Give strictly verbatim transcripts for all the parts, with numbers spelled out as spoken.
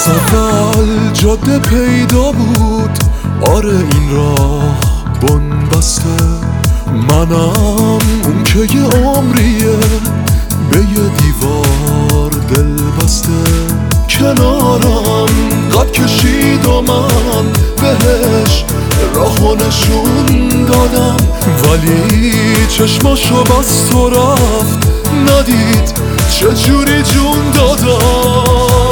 از اول جاده پیدا بود، آره این راه بنبسته. منم اون که یه عمریه به یه دیوار دل بسته. کنارم قد کشید و من بهش راهو نشون دادم، ولی چشماشو بست و رفت، ندید چجوری جون دادم.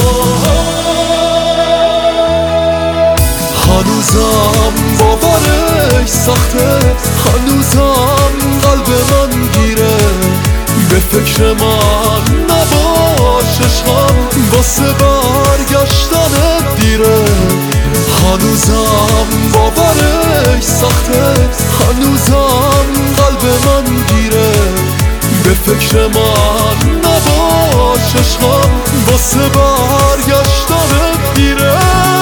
هنوزم باورش سخته، هنوزم قلب من گیره. به فکر من نباش عشقم، واسه برگشتن دیره. هنوزم باورش سخته، هنوزم قلب من گیره. به فکر من نباش عشقم، واسه برگشتن دیره.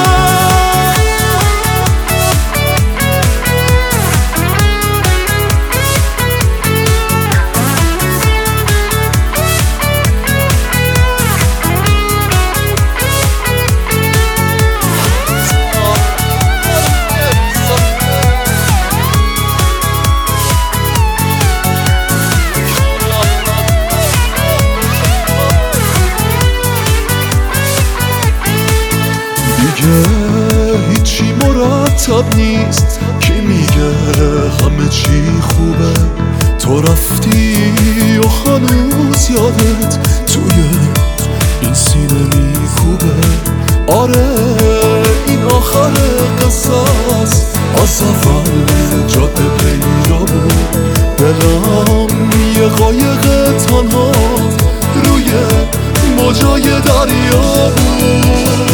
دیگه هیچی مرتب نیست، کی میگه همه چی خوبه. تو رفتی و هنوز یادت توی این سینه میکوبه. آره این آخر قصه است، از اول جاده پیدا بود. دلم یه قایق تنها روی موجای دریا بود.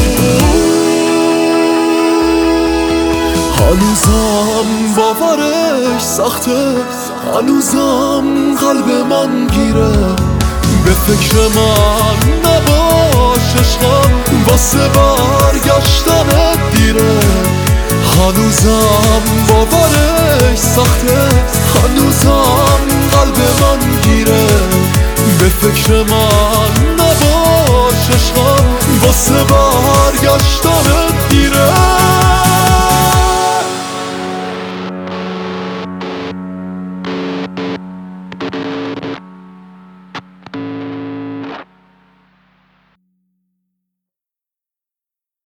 هنوزم باورش سخته، هنوزم قلب من گیره. به فکر من نباش عشقم، واسه برگشتن دیره. هنوزم باورش سخته، هنوزم قلب من گیره. به فکر من نباش عشقم، واسه برگشتن